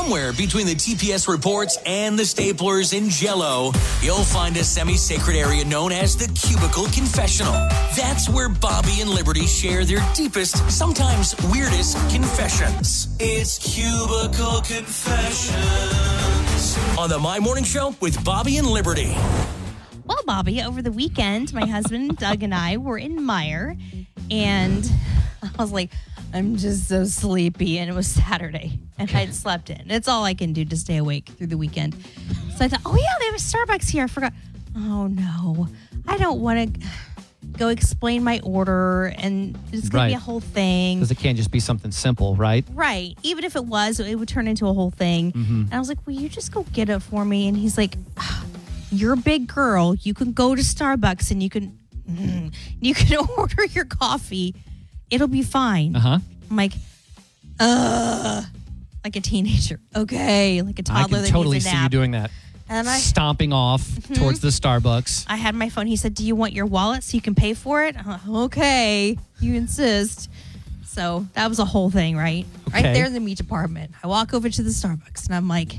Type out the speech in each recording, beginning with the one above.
Somewhere between the TPS reports and the staplers in Jell-O, you'll find a semi-sacred area known as the Cubicle Confessional. That's where Bobby and Liberty share their deepest, sometimes weirdest confessions. It's Cubicle Confessions on the My Morning Show with Bobby and Liberty. Well, Bobby, over the weekend, my husband, Doug, and I were in Meijer, and I was like, I'm just so sleepy, and it was Saturday, and I'd slept in. It's all I can do to stay awake through the weekend. So I thought, oh, yeah, they have a Starbucks here. I forgot. Oh, no. I don't want to go explain my order, and it's going to be a whole thing. Because it can't just be something simple, right? Right. Even if it was, it would turn into a whole thing. Mm-hmm. And I was like, will you just go get it for me? And he's like, you're a big girl. You can go to Starbucks and you can order your coffee. It'll be fine. Uh-huh. I'm like, like a teenager. Okay. Like a toddler I that can totally needs a see nap. you doing that. And stomping off towards the Starbucks. I had my phone. He said, do you want your wallet so you can pay for it? Okay. You insist. So that was a whole thing, right? Okay. Right there in the meat department. I walk over to the Starbucks and I'm like,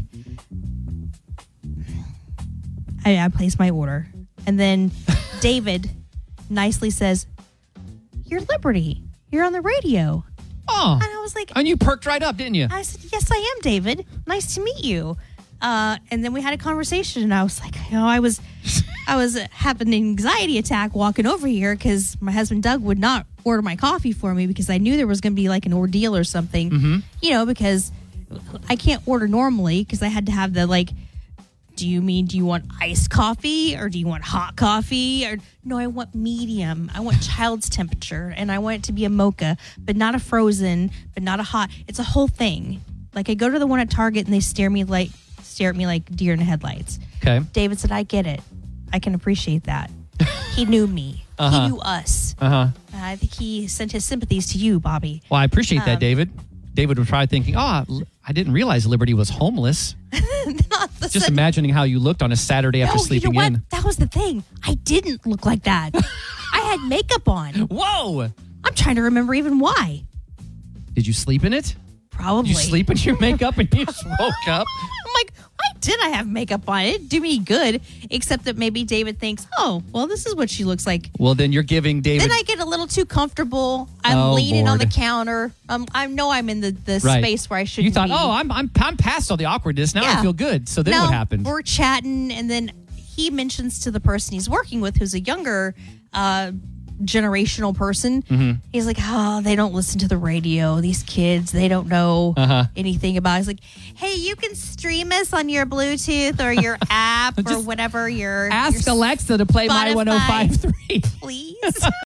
I place my order. And then David nicely says, you're Liberty. You're on the radio. Oh. And I was like, and you perked right up, didn't you? I said, yes, I am, David. Nice to meet you. And then we had a conversation, and I was like, I was having an anxiety attack walking over here because my husband Doug would not order my coffee for me because I knew there was going to be like an ordeal or something, because I can't order normally because I had to have the do you want iced coffee or do you want hot coffee? Or no, I want medium. I want child's temperature, and I want it to be a mocha, but not a frozen, but not a hot. It's a whole thing. Like I go to the one at Target and they stare at me like deer in the headlights. Okay. David said, I get it. I can appreciate that. He knew me. He knew us. I think he sent his sympathies to you, Bobby. Well, I appreciate that, David. David was probably thinking, I didn't realize Liberty was homeless. Just imagining how you looked on a Saturday after sleeping in. That was the thing. I didn't look like that. I had makeup on. Whoa. I'm trying to remember even why. Did you sleep in it? Probably. Did you sleep in your makeup and you just woke up? I'm like, why did I have makeup on? It didn't do me good, except that maybe David thinks, oh, well, this is what she looks like. Well, then you're giving David... Then I get a little too comfortable. I'm leaning on the counter. I know I'm in the space where I shouldn't be. You thought, I'm past all the awkwardness. Now I feel good. So then what happened? We're chatting, and then he mentions to the person he's working with, who's a younger generational person. He's like, they don't listen to the radio. These kids, they don't know anything about it. He's like, hey, you can stream us on your Bluetooth or your app or whatever. Ask Alexa to play My 105.3. Please.